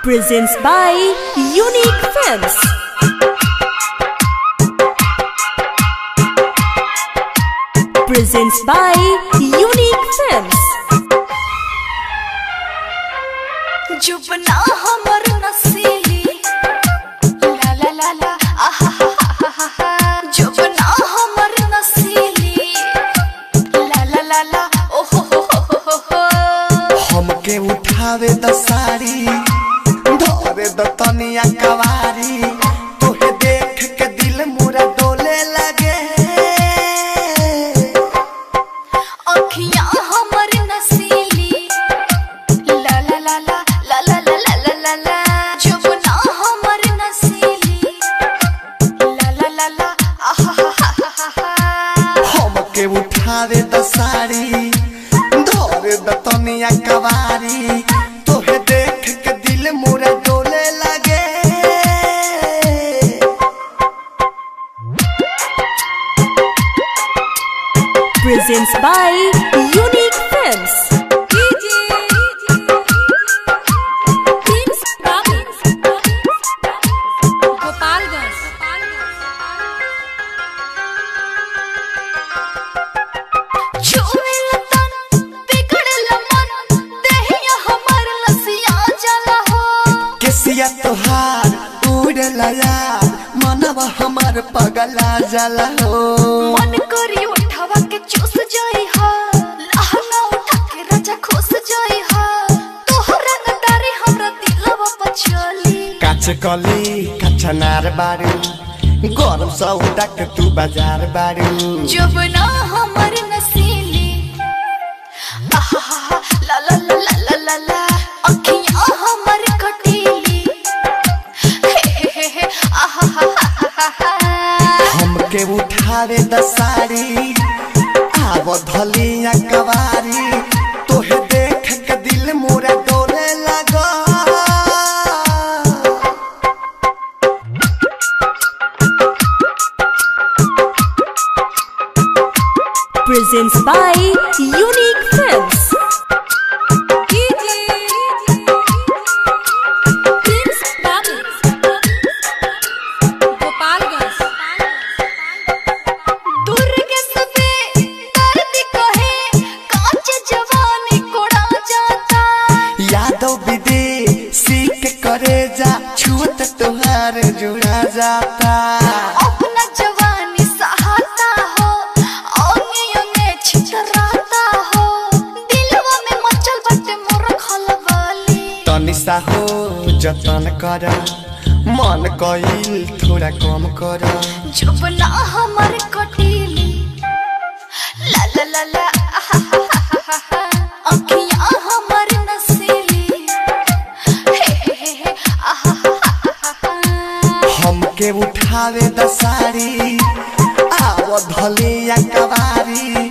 presents by Unique Films. Presents by Unique Films. जुबना हमर नसीली ला ला ला ला आहा हा हा हा जुबना हमर नसीली ला ला ला ला ओ हो हो हमके उठावे द साड़ी धरे द तनिया कवारी तोहे देख के दिल मोरा डोले लगे अखियां हमर नसीली ला ला ला ला ला ला ला ला ला ला जुबना हमर नसीली ला ला ला ला आहा हा हा हमके उठावे द साड़ी धरे द तनिया कवारी तोहे देख के दिल मोरा डोले लगे Presents by Unique Films. केसिया तोहार उड़ला यार मनवा हमार पगला जाला हो मन करी उठावा के चूस जाई हा लहंगा उठा के राजा खुश जाई हा तोहरा गदारी हमरा दिलवा पर चली काच कली कचनार बारू गरम सौदा के तू बाजार बारू जुबना हमर नसीली आहा ला ला ला ला ला ला अखियां हमर कटीली हे हे हे आहा हा हमके उठावे द साड़ी आव धलिया कवारी तोहे देख के दिल मोरा डोले लगा Presents by Unique Films. करे जा छूत तुहार जुड़ा जाता अपना जवानी सहाता हो ओंगे ओंगे छितराता हो दिलवा में मचल बटे मोर खलबली तनिसा हो जतन कर मन कइल थोड़ा कम कर जुबना हमर कटीली ला ला ला ला अखियां हमर नसीली हमके उठावे द साड़ी आव धलिया कवारी